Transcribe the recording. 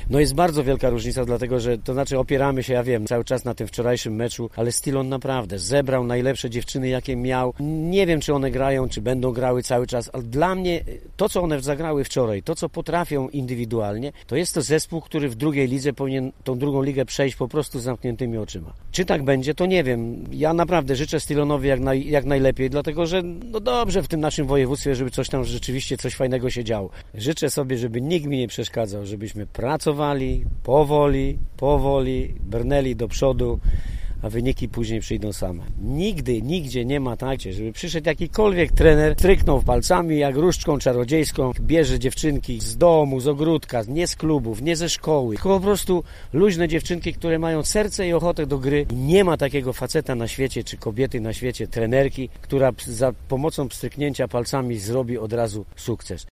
No jest bardzo wielka różnica, dlatego że to znaczy opieramy się, ja wiem, cały czas na tym wczorajszym meczu, ale Stillon naprawdę zebrał najlepsze dziewczyny, jakie miał. Nie wiem, czy one grają, czy będą grały cały czas, ale dla mnie to, co one zagrały wczoraj, to, co potrafią indywidualnie, to jest to zespół, który w drugiej lidze powinien tą drugą ligę przejść po prostu z zamkniętymi oczyma. Czy tak będzie, to nie wiem. Ja naprawdę życzę Stillonowi jak najlepiej, dlatego że no dobrze w tym naszym województwie, żeby coś tam rzeczywiście, coś fajnego się działo. Życzę sobie, żeby nikt mi nie przeszkadzał, żebyśmy pracowali powoli, brnęli do przodu, a wyniki później przyjdą same. Nigdzie nie ma tak, żeby przyszedł jakikolwiek trener, stryknął palcami jak różdżką czarodziejską, bierze dziewczynki z domu, z ogródka, nie z klubów, nie ze szkoły, tylko po prostu luźne dziewczynki, które mają serce i ochotę do gry. Nie ma takiego faceta na świecie, czy kobiety na świecie, trenerki, która za pomocą pstryknięcia palcami zrobi od razu sukces.